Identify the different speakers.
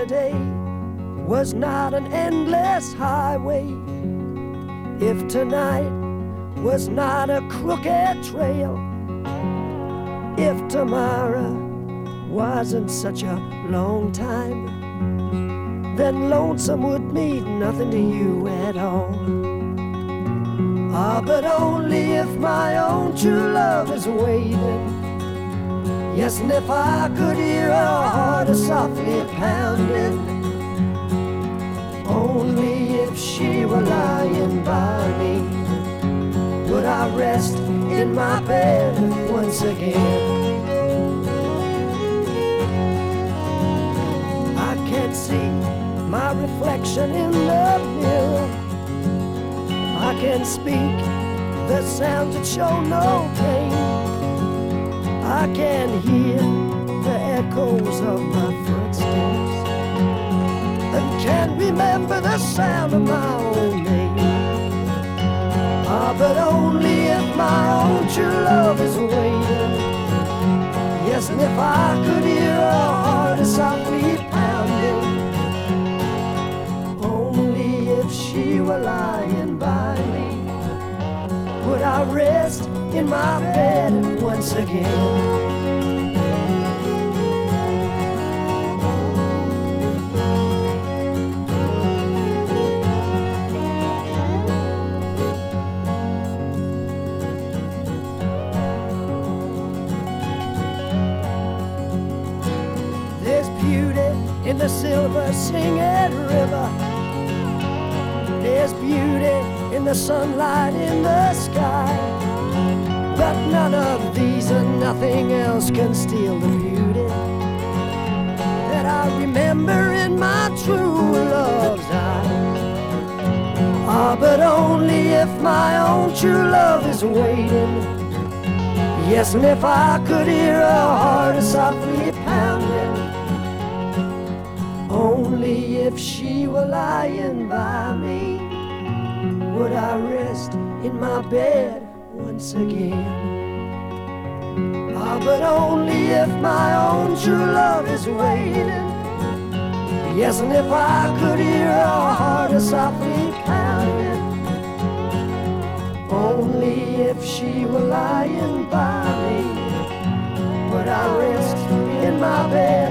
Speaker 1: yesterday was not an endless highway, if tonight was not a crooked trail, if tomorrow wasn't such a long time, then lonesome would mean nothing to you at all. Ah, but only if my own true love is waiting. Yes, and if I could hear her heart softly pounding, only if she were lying by me would I rest in my bed once again. I can't see my reflection in the mirror, I can't speak the sounds that show no pain, I can hear the echoes of my footsteps, and can remember the sound of my own name. Ah, but only if my own true love is waiting. Yes, and if I could hear her heart softly pounding, only if she were lying by me would I rest in my bed once again. There's beauty in the silver singing river, there's beauty in the sunlight in the sky, but none of these and nothing else can steal the beauty that I remember in my true love's eyes. Ah, but only if my own true love is waiting. Yes, and if I could hear her heart softly pounding, only if she were lying by me would I rest in my bed once again. Ah, but only if my own true love is waiting. Yes, and if I could hear her heart softly pounding, only if she were lying by me would I rest in my bed